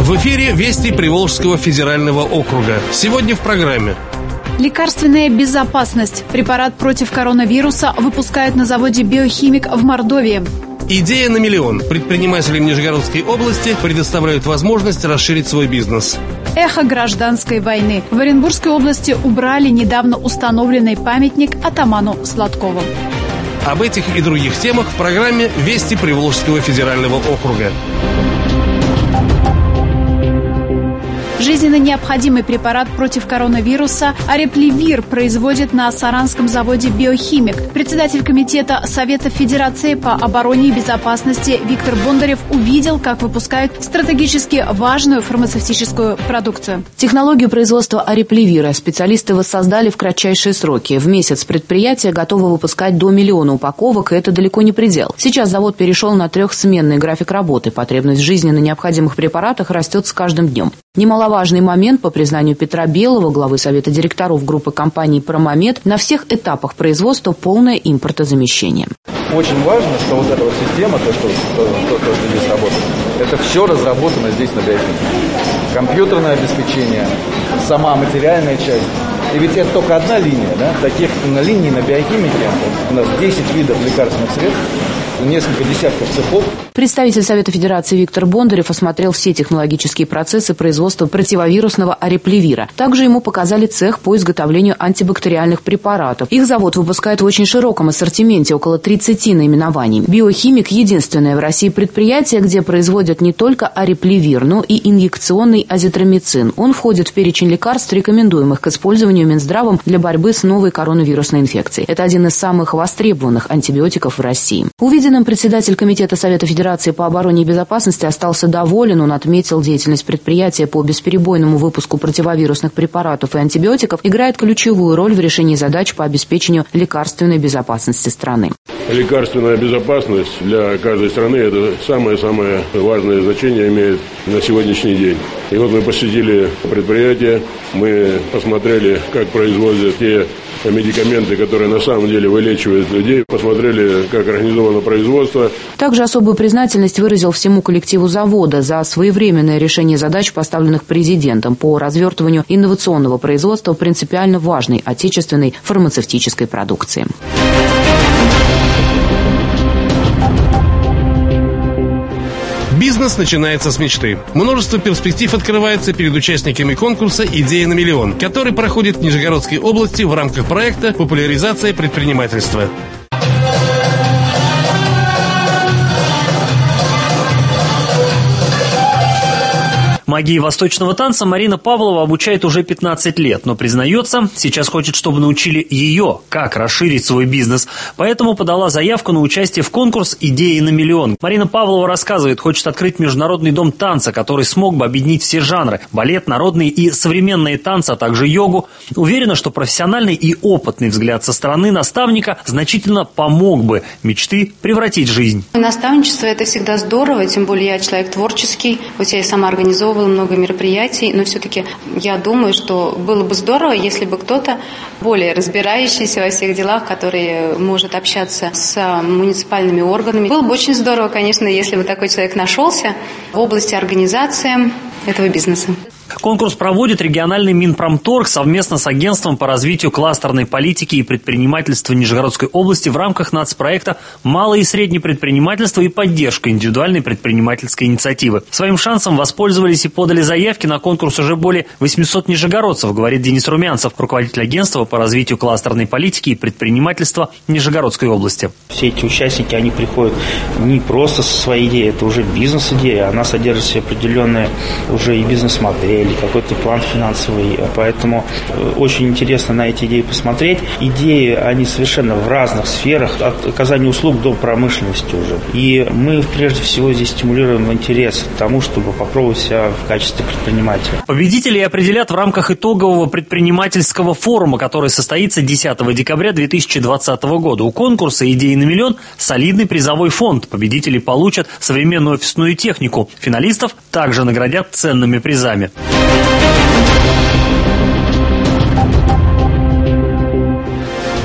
В эфире «Вести Приволжского федерального округа». Сегодня в программе. Лекарственная безопасность. Препарат против коронавируса выпускают на заводе «Биохимик» в Мордовии. Идея на миллион. Предпринимателям Нижегородской области предоставляют возможность расширить свой бизнес. Эхо гражданской войны. В Оренбургской области убрали недавно установленный памятник атаману Сладкову. Об этих и других темах в программе «Вести Приволжского федерального округа». Жизненно необходимый препарат против коронавируса Арепливир производит на саранском заводе «Биохимик». Председатель комитета Совета Федерации по обороне и безопасности Виктор Бондарев увидел, как выпускают стратегически важную фармацевтическую продукцию. Технологию производства Арепливира специалисты воссоздали в кратчайшие сроки. В месяц предприятие готово выпускать до 1 миллиона упаковок, и это далеко не предел. Сейчас завод перешел на 3-сменный график работы. Потребность в жизненно необходимых препаратах растет с каждым днем. Немаловажный момент, по признанию Петра Белого, главы Совета директоров группы компаний «Промомед», на всех этапах производства полное импортозамещение. Очень важно, что вот эта вот система, то, что здесь работает, это все разработано здесь на Биохимике. Компьютерное обеспечение, сама материальная часть. И ведь это только одна линия, да? Таких линий на Биохимике у нас 10 видов лекарственных средств, несколько десятков цехов. Представитель Совета Федерации Виктор Бондарев осмотрел все технологические процессы производства противовирусного Арепливира. Также ему показали цех по изготовлению антибактериальных препаратов. Их завод выпускает в очень широком ассортименте, около 30 наименований. «Биохимик» – единственное в России предприятие, где производят не только Арепливир, но и инъекционный азитромицин. Он входит в перечень лекарств, рекомендуемых к использованию Минздравом для борьбы с новой коронавирусной инфекцией. Это один из самых востребованных антибиотиков в России. Увиденным председатель комитета Совета Федерации по обороне и безопасности остался доволен. Он отметил, деятельность предприятия по бесперебойному выпуску противовирусных препаратов и антибиотиков играет ключевую роль в решении задач по обеспечению лекарственной безопасности страны. Лекарственная безопасность для каждой страны – это самое-самое важное значение имеет на сегодняшний день. И вот мы посетили предприятие, мы посмотрели, как производят те медикаменты, которые на самом деле вылечивают людей, посмотрели, как организовано производство. Также особую признательность выразил всему коллективу завода за своевременное решение задач, поставленных президентом по развертыванию инновационного производства принципиально важной отечественной фармацевтической продукции. Бизнес начинается с мечты. Множество перспектив открывается перед участниками конкурса «Идея на миллион», который проходит в Нижегородской области в рамках проекта «Популяризация предпринимательства». Магии восточного танца Марина Павлова обучает уже 15 лет, но признается, сейчас хочет, чтобы научили ее, как расширить свой бизнес. Поэтому подала заявку на участие в конкурс «Идеи на миллион». Марина Павлова рассказывает, хочет открыть международный дом танца, который смог бы объединить все жанры – балет, народные и современные танцы, а также йогу. Уверена, что профессиональный и опытный взгляд со стороны наставника значительно помог бы мечты превратить в жизнь. Наставничество – это всегда здорово, тем более я человек творческий, хоть я и сама организовывала много мероприятий, но все-таки я думаю, что было бы здорово, если бы кто-то более разбирающийся во всех делах, который может общаться с муниципальными органами. Было бы очень здорово, конечно, если бы такой человек нашелся в области организации этого бизнеса. Конкурс проводит региональный Минпромторг совместно с агентством по развитию кластерной политики и предпринимательства Нижегородской области в рамках нацпроекта «Малое и среднее предпринимательство и поддержка индивидуальной предпринимательской инициативы». Своим шансом воспользовались и подали заявки на конкурс уже более 800 нижегородцев, говорит Денис Румянцев, руководитель агентства по развитию кластерной политики и предпринимательства Нижегородской области. Все эти участники, они приходят не просто со своей идеей, это уже бизнес-идея, она содержит в себе определенные уже и бизнес-модель, или какой-то план финансовый. Поэтому очень интересно на эти идеи посмотреть. Идеи, они совершенно в разных сферах, от оказания услуг до промышленности уже. И мы прежде всего здесь стимулируем интерес к тому, чтобы попробовать себя в качестве предпринимателя. Победителей определят в рамках итогового предпринимательского форума, который состоится 10 декабря 2020 года. У конкурса «Идеи на миллион» солидный призовой фонд. Победители получат современную офисную технику. Финалистов также наградят ценными призами.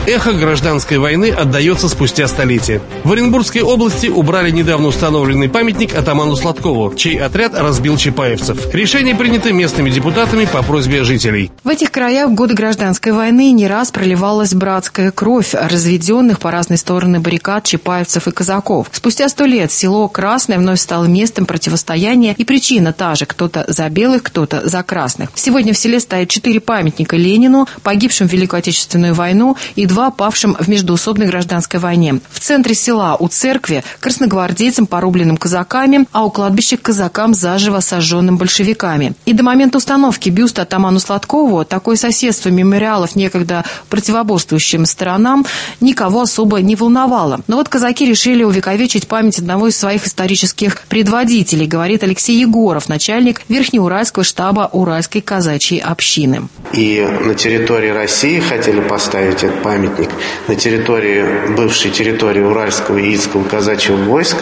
эхо гражданской войны отдается спустя столетия. В Оренбургской области убрали недавно установленный памятник атаману Сладкову, чей отряд разбил чапаевцев. Решение принято местными депутатами по просьбе жителей. В этих краях в годы гражданской войны не раз проливалась братская кровь разведенных по разные стороны баррикад чапаевцев и казаков. Спустя 100 лет село Красное вновь стало местом противостояния, и причина та же: кто-то за белых, кто-то за красных. Сегодня в селе стоят 4 памятника Ленину, погибшим в Великую Отечественную войну, и 2 павшим в междоусобной гражданской войне. В центре села у церкви красногвардейцам, порубленным казаками, а у кладбища казакам, заживо сожженным большевиками. И до момента установки бюста атаману Сладкову такое соседство мемориалов некогда противоборствующим сторонам никого особо не волновало. Но вот казаки решили увековечить память одного из своих исторических предводителей, говорит Алексей Егоров, начальник Верхнеуральского штаба Уральской казачьей общины. И на территории России хотели поставить этот памятник, на территории, бывшей территории Уральского и Яицкого казачьего войска,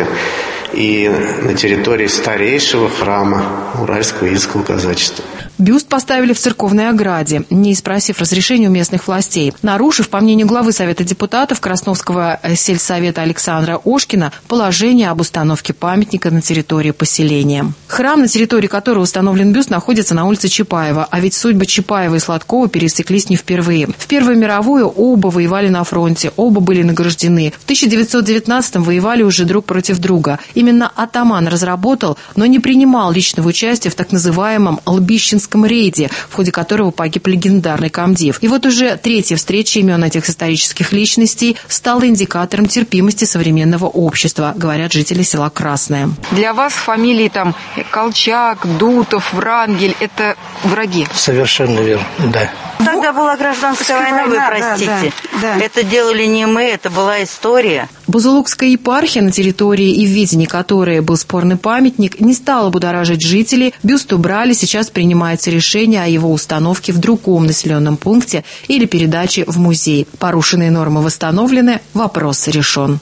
и на территории старейшего храма Уральского и Яицкого казачества. Бюст поставили в церковной ограде, не спросив разрешения у местных властей, нарушив, по мнению главы Совета депутатов Красновского сельсовета Александра Ошкина, положение об установке памятника на территории поселения. Храм, на территории которого установлен бюст, находится на улице Чапаева, а ведь судьбы Чапаева и Сладкова пересеклись не впервые. В Первую мировую оба воевали на фронте, оба были награждены. В 1919-м воевали уже друг против друга. Именно атаман разработал, но не принимал личного участия в так называемом Лбищенском рейде, в ходе которого погиб легендарный комдив. И вот уже 3-я встреча имен этих исторических личностей стала индикатором терпимости современного общества, говорят жители села Красное. Для вас фамилии там Колчак, Дутов, Врангель – это враги? Совершенно верно, да. Тогда была гражданская война, вы простите. Да. Это делали не мы, это была история. Бузулукская епархия, на территории и в видении которой был спорный памятник, не стала будоражить жителей. Бюст убрали, сейчас принимается решение о его установке в другом населенном пункте или передаче в музей. Порушенные нормы восстановлены, вопрос решен.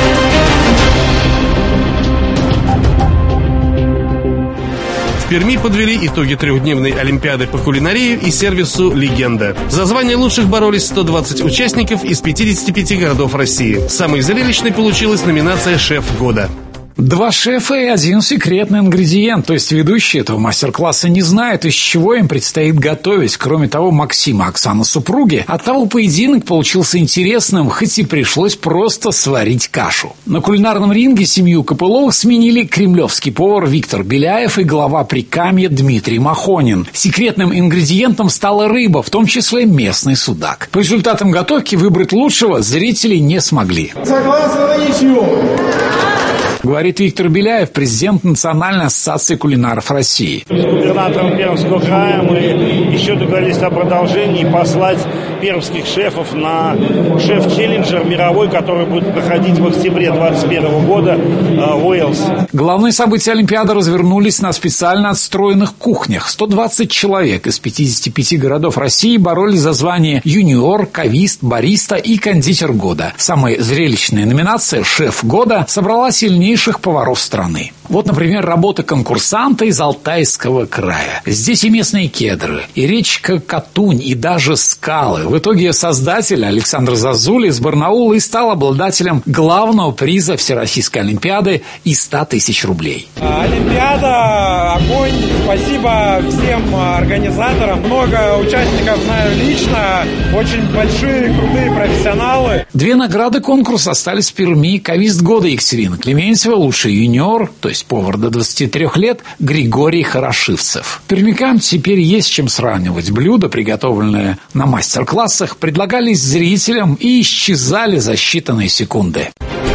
В Перми подвели итоги 3-дневной олимпиады по кулинарии и сервису «Легенда». За звание лучших боролись 120 участников из 55 городов России. Самой зрелищной получилась номинация «Шеф года». 2 шефа и 1 секретный ингредиент, то есть ведущие этого мастер-класса не знают, из чего им предстоит готовить. Кроме того, Максим и Оксана супруги. Оттого поединок получился интересным, хоть и пришлось просто сварить кашу. На кулинарном ринге семью Копыловых сменили кремлевский повар Виктор Беляев и глава Прикамья Дмитрий Махонин. Секретным ингредиентом стала рыба, в том числе местный судак. По результатам готовки выбрать лучшего зрители не смогли. Согласно на ничью. Говорит Виктор Беляев, президент Национальной ассоциации кулинаров России. С губернатором Пермского края мы еще договорились о продолжении послать пермских шефов на шеф-челленджер мировой, который будет проходить в октябре 2021 года в Уэльс. Главные события Олимпиады развернулись на специально отстроенных кухнях. 120 человек из 55 городов России боролись за звание юниор, кавист, бариста и кондитер года. Самая зрелищная номинация «Шеф года» собрала сильнейших поваров страны. Вот, например, работа конкурсанта из Алтайского края. Здесь и местные кедры, и речка Катунь, и даже скалы. В итоге создатель Александр Зазуля из Барнаула и стал обладателем главного приза Всероссийской Олимпиады и 100 тысяч рублей. Олимпиада, огонь. Спасибо всем организаторам. Много участников знаю лично. Очень большие, крутые профессионалы. 2 награды конкурса остались в Перми. Кавист года Екатерина Клементьева, лучший юниор, то есть повар до 23 лет, Григорий Хорошивцев. Пермякам теперь есть чем сравнивать. Блюда, приготовленные на мастер-классах, предлагались зрителям и исчезали за считанные секунды.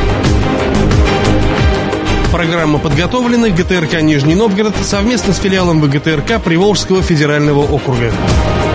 Программа подготовлена ГТРК «Нижний Новгород» совместно с филиалом ВГТРК Приволжского федерального округа.